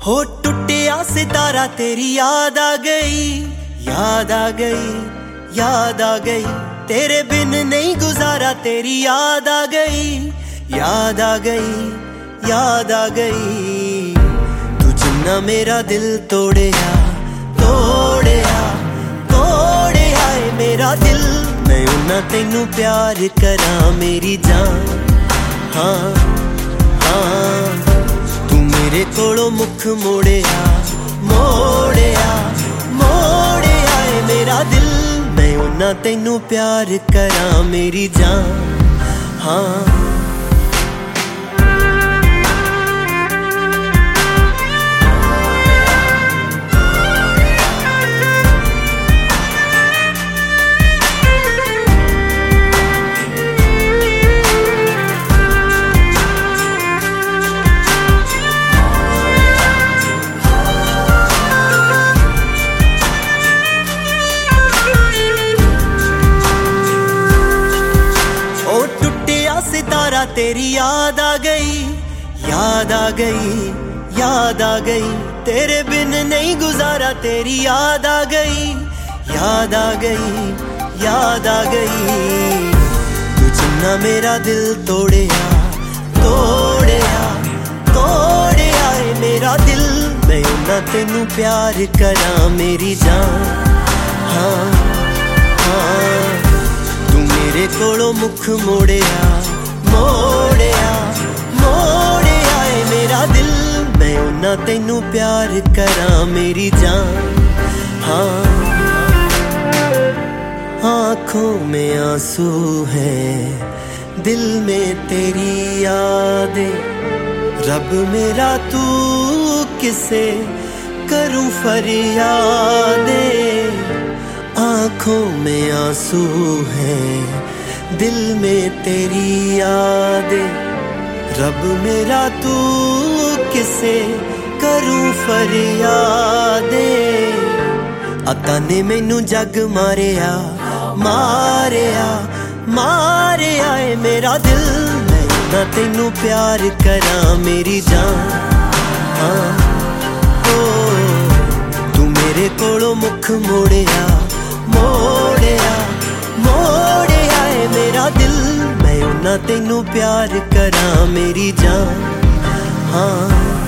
हो टूटिया सितारा तेरी याद आ गई, याद आ गई, याद आ गई। तेरे बिन नहीं गुजारा तेरी याद आ गई, याद आ गई, याद आ गई। तू जिन्ना मेरा दिल तोड़िया, तोड़िया, तोड़िया है मेरा दिल। मैं उन्ना तेनू प्यार करा मेरी जान, हाँ हाँ। मेरे कोलों मुख मोड़िया, मोड़िया, मोड़िया है मेरा दिल। मैं उन्ना तेनू प्यार करा मेरी जान, हाँ। सितारा तेरी याद आ गई, याद आ गई, याद आ गई। तेरे बिन नहीं गुजारा तेरी याद आ गई, याद आ गई, याद आ गई। तू जिन्ना मेरा दिल तोड़िया, तोड़िया, तोड़िया है मेरा दिल। मैं उन्ना तेनू प्यार करा मेरी जान, हाँ हाँ। तू मेरे कोलों मुख मोड़िया, मोड़िया, मोड़िया है मेरा दिल। मैं उन्ना तेनू प्यार करा मेरी जान, हाँ। आँखों में आंसू है, दिल में तेरी यादें। रब मेरा तू किसे करूं फरियादे। आँखों में आंसू है, दिल में तेरी यादें। रब मेरा तू किसे करूं फरियादे। अता ने मैनू जग मारिया, मारिया, मारिया है मेरा दिल। मैं ना तेनू प्यार करा मेरी जान, हाँ। तू मेरे कोलों मुख मोड़िया, मोड़िया, मोड़िया है मेरा दिल। मैं उन्ना तेनू प्यार करा मेरी जान, हाँ।